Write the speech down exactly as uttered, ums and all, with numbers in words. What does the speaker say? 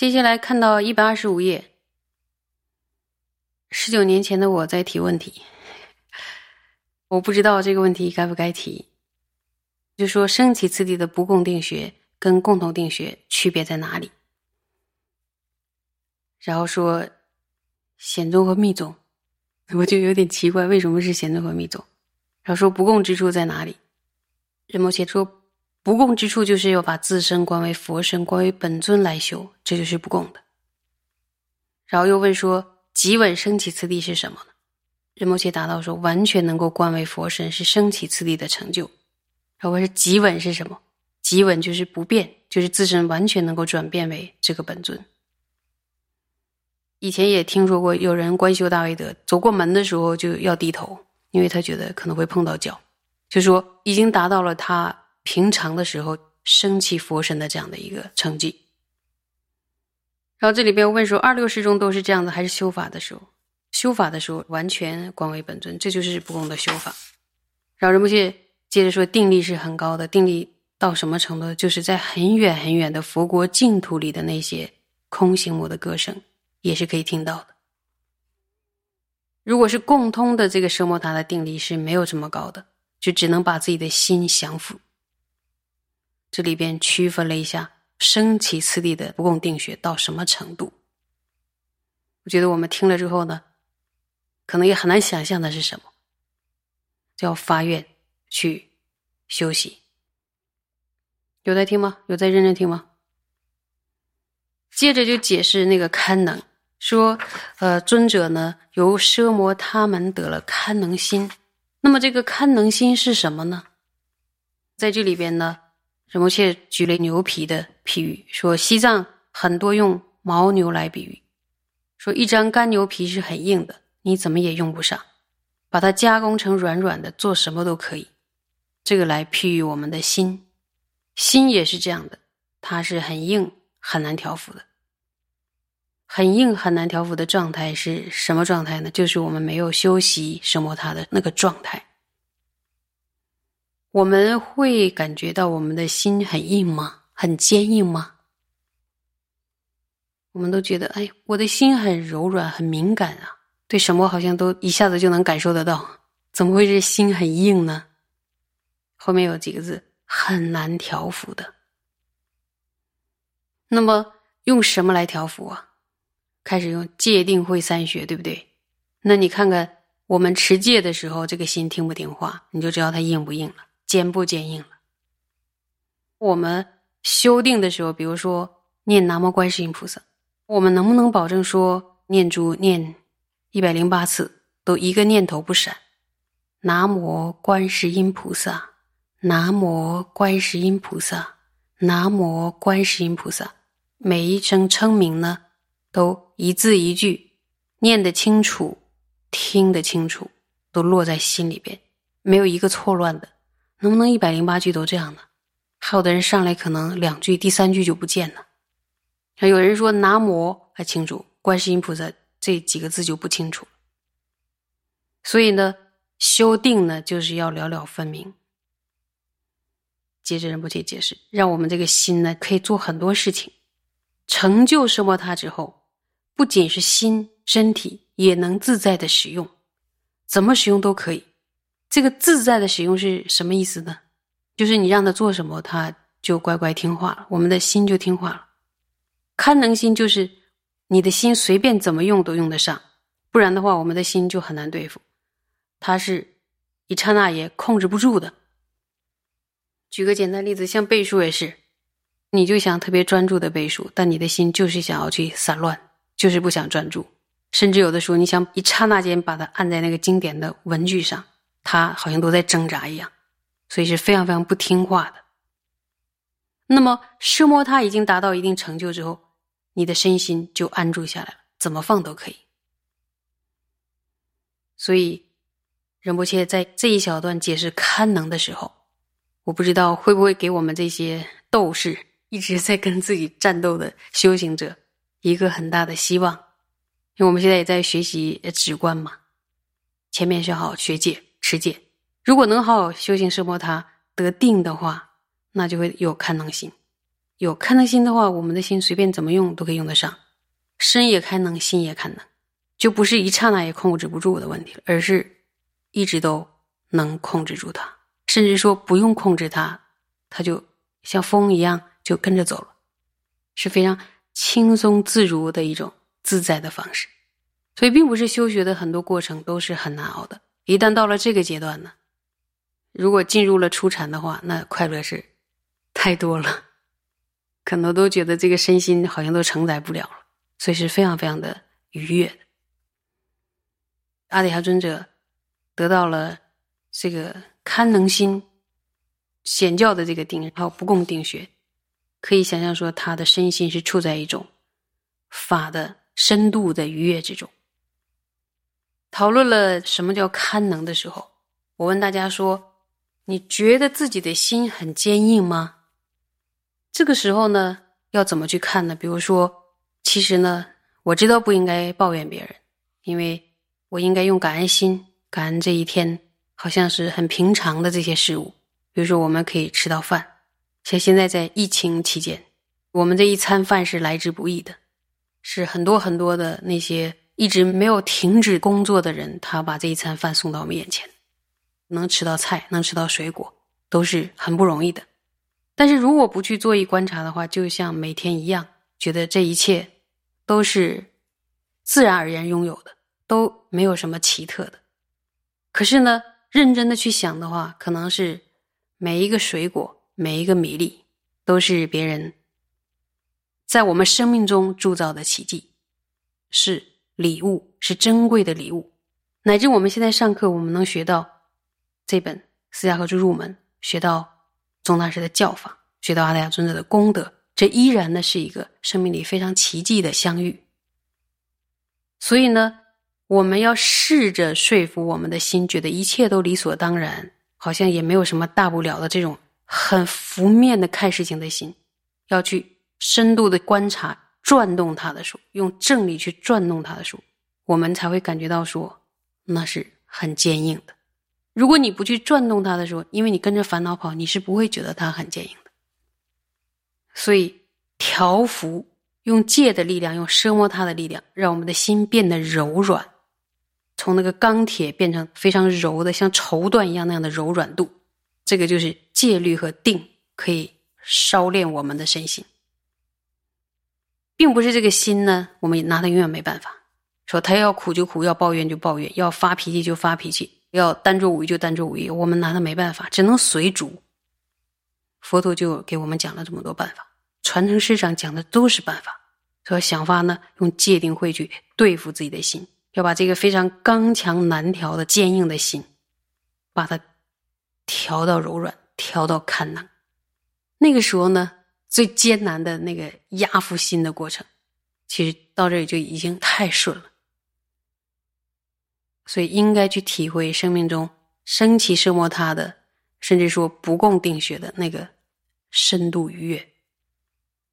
接下来看到一百二十五页，十九年前的我在提问题，我不知道这个问题该不该提，就说升起次第的不共定学跟共同定学区别在哪里，然后说显宗和密宗，我就有点奇怪为什么是显宗和密宗，然后说不共之处在哪里，仁波切说不共之处就是要把自身观为佛身，观为本尊来修，这就是不共的。然后又问说极稳升起次第是什么呢？仁波切答到说完全能够观为佛身是升起次第的成就。然后问是极稳是什么？极稳就是不变，就是自身完全能够转变为这个本尊。以前也听说过有人观修大威德走过门的时候就要低头，因为他觉得可能会碰到脚，就说已经达到了他平常的时候升起佛身的这样的一个成绩。然后这里边问说二六世中都是这样的还是修法的时候？修法的时候完全观为本尊，这就是不共的修法。然后仁波切接着说定力是很高的，定力到什么程度？就是在很远很远的佛国净土里的那些空行母的歌声也是可以听到的。如果是共通的这个奢摩他的定力是没有这么高的，就只能把自己的心降伏。这里边区分了一下升起次第的不共定学到什么程度。我觉得我们听了之后呢，可能也很难想象的是什么，就要发愿去修习。有在听吗？有在认真听吗？接着就解释那个堪能，说呃，尊者呢由奢摩他门得了堪能心。那么这个堪能心是什么呢？在这里边呢，仁波切举了牛皮的譬喻，说西藏很多用牦牛来比喻，说一张干牛皮是很硬的，你怎么也用不上，把它加工成软软的，做什么都可以。这个来譬喻我们的心，心也是这样的，它是很硬很难调伏的。很硬很难调伏的状态是什么状态呢？就是我们没有修习奢摩他的那个状态。我们会感觉到我们的心很硬吗？很坚硬吗？我们都觉得哎，我的心很柔软很敏感啊，对什么好像都一下子就能感受得到，怎么会是心很硬呢？后面有几个字很难调伏的。那么用什么来调伏啊？开始用戒定慧三学，对不对？那你看看我们持戒的时候这个心听不听话，你就知道它硬不硬了，坚不坚硬了。我们修定的时候，比如说念南无观世音菩萨，我们能不能保证说念珠念一百零八次都一个念头不闪？南无观世音菩萨，南无观世音菩萨，南无观世音菩萨，每一声称名呢都一字一句念得清楚，听得清楚，都落在心里边，没有一个错乱的。能不能一百零八句都这样呢？还有的人上来可能两句第三句就不见了。有人说南无还清楚，观世音菩萨这几个字就不清楚。所以呢修定呢就是要了了分明。接着仁波切解释，让我们这个心呢可以做很多事情。成就奢摩他之后，不仅是心身体也能自在的使用，怎么使用都可以。这个自在的使用是什么意思呢？就是你让他做什么他就乖乖听话了，我们的心就听话了。堪能心就是你的心随便怎么用都用得上，不然的话我们的心就很难对付，它是一刹那也控制不住的。举个简单例子，像背书也是，你就想特别专注的背书，但你的心就是想要去散乱，就是不想专注，甚至有的时候你想一刹那间把它按在那个经典的文句上，它好像都在挣扎一样，所以是非常非常不听话的。那么奢摩他已经达到一定成就之后，你的身心就安住下来了，怎么放都可以。所以仁波切在这一小段解释堪能的时候，我不知道会不会给我们这些斗士一直在跟自己战斗的修行者一个很大的希望。因为我们现在也在学习止观嘛，前面是好好学戒持戒，如果能好好修行奢摩他得定的话，那就会有堪能心， 有堪能心的话，我们的心随便怎么用都可以用得上，身也堪能，心也堪能，就不是一刹那也控制不住的问题了，而是一直都能控制住它，甚至说不用控制它，它就像风一样就跟着走了，是非常轻松自如的一种自在的方式。所以并不是修学的很多过程都是很难熬的，一旦到了这个阶段呢，如果进入了初禅的话，那快乐是太多了，可能都觉得这个身心好像都承载不了了，所以是非常非常的愉悦的。阿底峡尊者得到了这个堪能心显教的这个定，还有不共定学，可以想象说他的身心是处在一种法的深度的愉悦之中。讨论了什么叫堪能的时候，我问大家说，你觉得自己的心很坚硬吗？这个时候呢，要怎么去看呢？比如说，其实呢，我知道不应该抱怨别人，因为我应该用感恩心，感恩这一天好像是很平常的这些事物。比如说我们可以吃到饭，像现在在疫情期间，我们这一餐饭是来之不易的，是很多很多的那些一直没有停止工作的人，他把这一餐饭送到我们眼前，能吃到菜，能吃到水果，都是很不容易的。但是如果不去做一观察的话，就像每天一样，觉得这一切都是自然而然拥有的，都没有什么奇特的。可是呢，认真的去想的话，可能是每一个水果，每一个米粒，都是别人在我们生命中铸造的奇迹，是礼物，是珍贵的礼物。乃至我们现在上课，我们能学到这本《四家合著入门》，学到宗大师的教法，学到阿底峡尊者的功德，这依然呢是一个生命里非常奇迹的相遇。所以呢，我们要试着说服我们的心，觉得一切都理所当然，好像也没有什么大不了的，这种很浮面的看事情的心，要去深度的观察，转动它的手，用正理去转动它的手，我们才会感觉到说那是很坚硬的。如果你不去转动它的时候，因为你跟着烦恼跑，你是不会觉得它很坚硬的。所以调伏，用戒的力量，用奢摩他的力量，让我们的心变得柔软，从那个钢铁变成非常柔的，像绸缎一样那样的柔软度，这个就是戒律和定可以烧炼我们的身心。并不是这个心呢，我们拿它永远没办法，说他要苦就苦，要抱怨就抱怨，要发脾气就发脾气，要单着五欲就单着五欲，我们拿它没办法，只能随主。佛陀就给我们讲了这么多办法，传承师上讲的都是办法，所以想法呢，用戒定慧去对付自己的心，要把这个非常刚强难调的坚硬的心，把它调到柔软，调到堪能。那个时候呢，最艰难的那个压服心的过程，其实到这里就已经太顺了。所以应该去体会生命中升起奢摩他的，甚至说不共定学的那个深度愉悦。